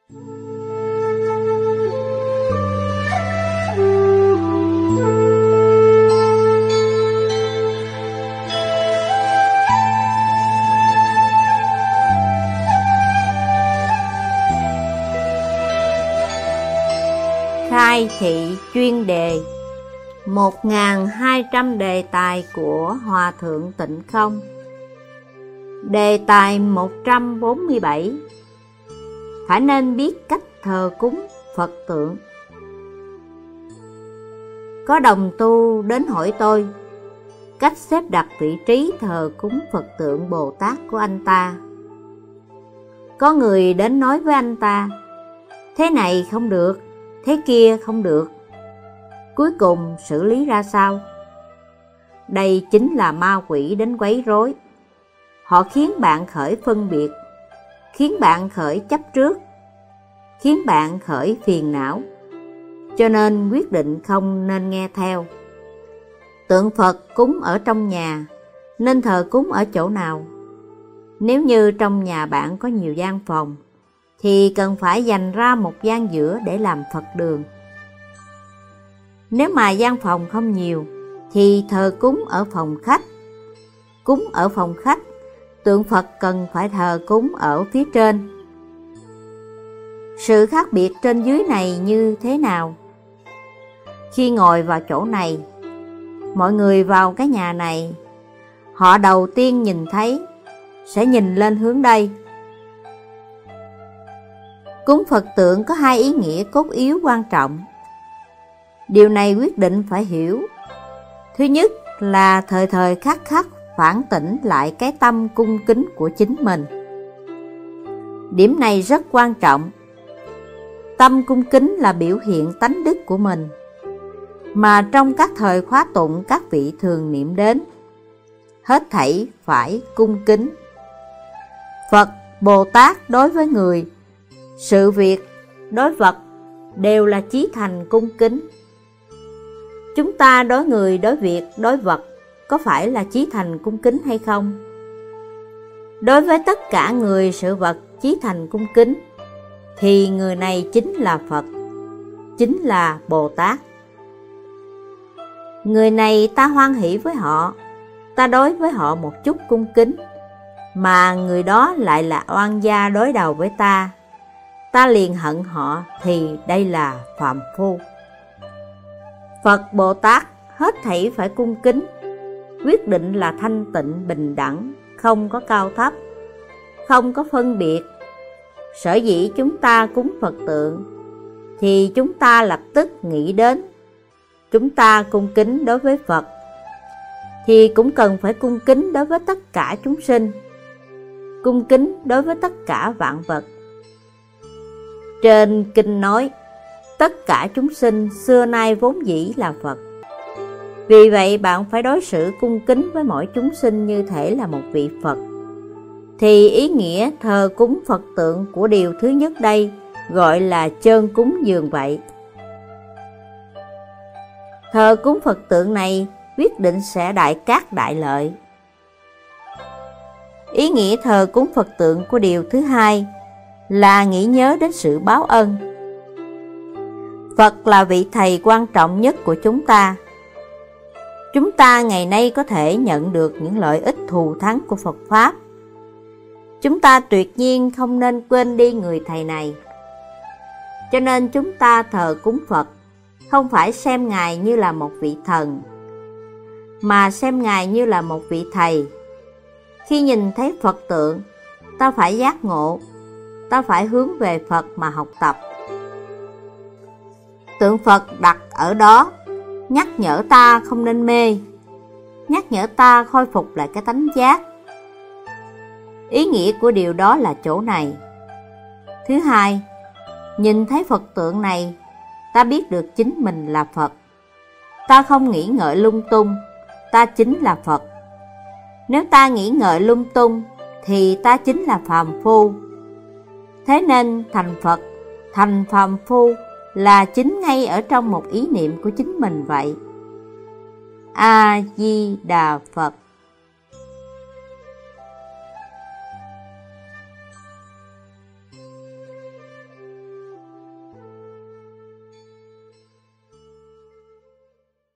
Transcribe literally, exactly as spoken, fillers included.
Khai thị chuyên đề một nghìn hai trăm đề tài của Hòa Thượng Tịnh Không. Đề tài một trăm bốn mươi bảy. Phải nên biết cách thờ cúng Phật tượng. Có đồng tu đến hỏi tôi cách xếp đặt vị trí thờ cúng Phật tượng Bồ Tát của anh ta. Có người đến nói với anh ta, thế này không được, thế kia không được. Cuối cùng xử lý ra sao? Đây chính là ma quỷ đến quấy rối. Họ khiến bạn khởi phân biệt, khiến bạn khởi chấp trước, khiến bạn khởi phiền não. Cho nên quyết định không nên nghe theo. Tượng Phật cúng ở trong nhà, nên thờ cúng ở chỗ nào? Nếu như trong nhà bạn có nhiều gian phòng, thì cần phải dành ra một gian giữa để làm Phật đường. Nếu mà gian phòng không nhiều, thì thờ cúng ở phòng khách. Cúng ở phòng khách, tượng Phật cần phải thờ cúng ở phía trên. Sự khác biệt trên dưới này như thế nào? Khi ngồi vào chỗ này, mọi người vào cái nhà này, họ đầu tiên nhìn thấy sẽ nhìn lên hướng đây. Cúng Phật tượng có hai ý nghĩa cốt yếu quan trọng. Điều này quyết định phải hiểu. Thứ nhất là thời thời khắc khắc phản tỉnh lại cái tâm cung kính của chính mình. Điểm này rất quan trọng. Tâm cung kính là biểu hiện tánh đức của mình, mà trong các thời khóa tụng các vị thường niệm đến. Hết thảy phải cung kính. Phật, Bồ Tát đối với người, sự việc, đối vật đều là chí thành cung kính. Chúng ta đối người, đối việc, đối vật có phải là chí thành cung kính hay không? Đối với tất cả người, sự vật chí thành cung kính, thì người này chính là Phật, chính là Bồ Tát. Người này ta hoan hỷ với họ, ta đối với họ một chút cung kính, mà người đó lại là oan gia đối đầu với ta, ta liền hận họ, thì đây là phạm phu. Phật Bồ Tát hết thảy phải cung kính, quyết định là thanh tịnh bình đẳng, không có cao thấp, không có phân biệt. Sở dĩ chúng ta cúng Phật tượng, thì chúng ta lập tức nghĩ đến, chúng ta cung kính đối với Phật, thì cũng cần phải cung kính đối với tất cả chúng sinh, cung kính đối với tất cả vạn vật. Trên kinh nói, tất cả chúng sinh xưa nay vốn dĩ là Phật. Vì vậy bạn phải đối xử cung kính với mỗi chúng sinh như thể là một vị Phật. Thì ý nghĩa thờ cúng Phật tượng của điều thứ nhất đây gọi là chơn cúng dường vậy. Thờ cúng Phật tượng này quyết định sẽ đại cát đại lợi. Ý nghĩa thờ cúng Phật tượng của điều thứ hai là nghĩ nhớ đến sự báo ân. Phật là vị thầy quan trọng nhất của chúng ta. Chúng ta ngày nay có thể nhận được những lợi ích thù thắng của Phật Pháp. Chúng ta tuyệt nhiên không nên quên đi người thầy này. Cho nên chúng ta thờ cúng Phật, không phải xem Ngài như là một vị thần, mà xem Ngài như là một vị thầy. Khi nhìn thấy Phật tượng, ta phải giác ngộ, ta phải hướng về Phật mà học tập. Tượng Phật đặt ở đó, nhắc nhở ta không nên mê, nhắc nhở ta khôi phục lại cái tánh giác. Ý nghĩa của điều đó là chỗ này. Thứ hai, nhìn thấy Phật tượng này, ta biết được chính mình là Phật. Ta không nghĩ ngợi lung tung, ta chính là Phật. Nếu ta nghĩ ngợi lung tung, thì ta chính là phàm phu. Thế nên thành Phật, thành phàm phu là chính ngay ở trong một ý niệm của chính mình vậy. A Di Đà Phật.